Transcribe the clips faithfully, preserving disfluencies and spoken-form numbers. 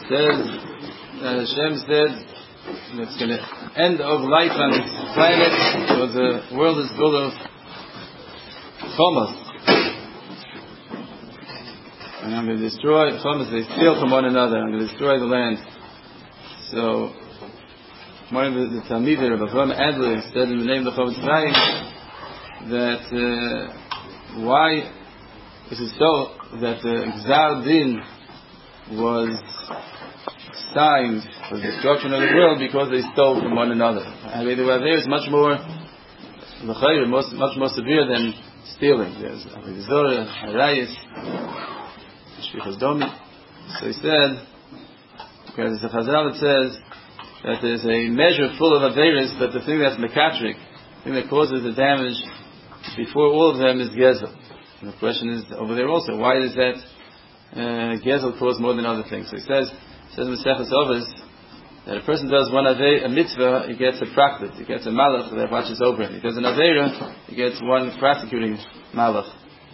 says, uh, Hashem said, it's going to end of life on this planet because the world is full of chomas. And I'm going to destroy the chomas, they steal from one another. I'm going to destroy the land. So, one of the, the Talmidim, Rabbi Avraham Adler, said in the name of the Chofetz Chaim that uh, why is it so that the Gzar Din was signed for the destruction of the world because they stole from one another. I mean, the Avera is much more much more severe than stealing. There's Avodah Harayis, Shvichas Domi. So he said, because the Chazal it says that there's a measure full of Averas, but the thing that's mekatrik, the thing that causes the damage before all of them is Gezel. And the question is over there also, why does that uh, Gezel cause more than other things? So he says, he says in Maseches Avos that a person does one Avera, a mitzvah, he gets a praklit, he gets a malach that watches over him. He does an Avera, he gets one prosecuting malach.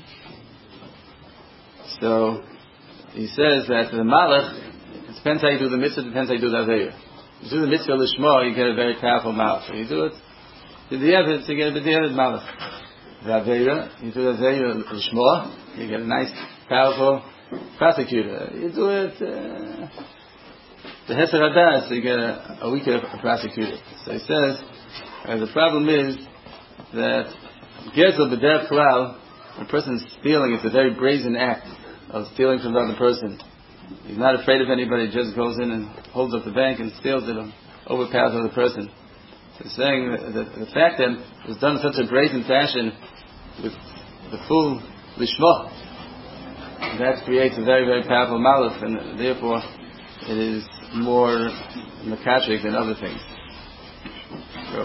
So he says that the malach, it depends how you do the mitzvah, it depends how you do the Avera. You do the mitzvah lishma, you get a very powerful malach. So you do it to the evidence, you get a b'diavad malach. The Avera, you do the Avera lishma, you get a nice, powerful prosecutor. You do it uh, the Heser Hadas, you get a, a weaker prosecutor. So he says, uh, the problem is that Gezel b'derech klal, when a person is stealing, it's a very brazen act of stealing from another person. He's not afraid of anybody, just goes in and holds up the bank and steals it, and overpowers the other person. So he's saying that, that the fact that it was done in such a brazen fashion with the full lishma, that creates a very, very powerful malach, and therefore it is more mekatrik than other things. So,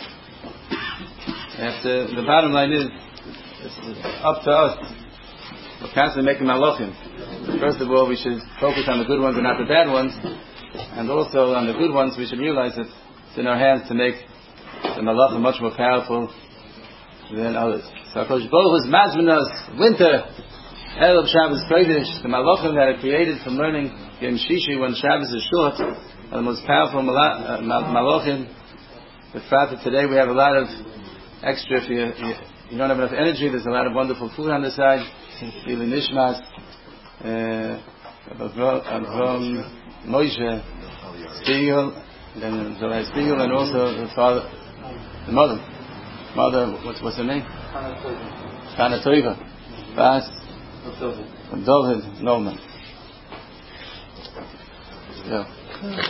after, the bottom line is, it's up to us. We're constantly making malachim. First of all, we should focus on the good ones and not the bad ones, and also on the good ones, we should realize that it's in our hands to make the malachim much more powerful than others. So HaKadosh Baruch Hu is mazmin us winter, Erev Shabbos Kodesh, the malachim that are created from learning Yom Shishi when Shabbos is short, are the most powerful mala- uh, malachim. The fact that today we have a lot of extra, if you, you, you don't have enough energy, there's a lot of wonderful food on the side, Ili Nishmas, Avram Moshe Spiegel, then Zohar Spiegel, and also the father, the mother, mother, what's, what's her name? Chana Toiva, Bas, David Norman. Yeah.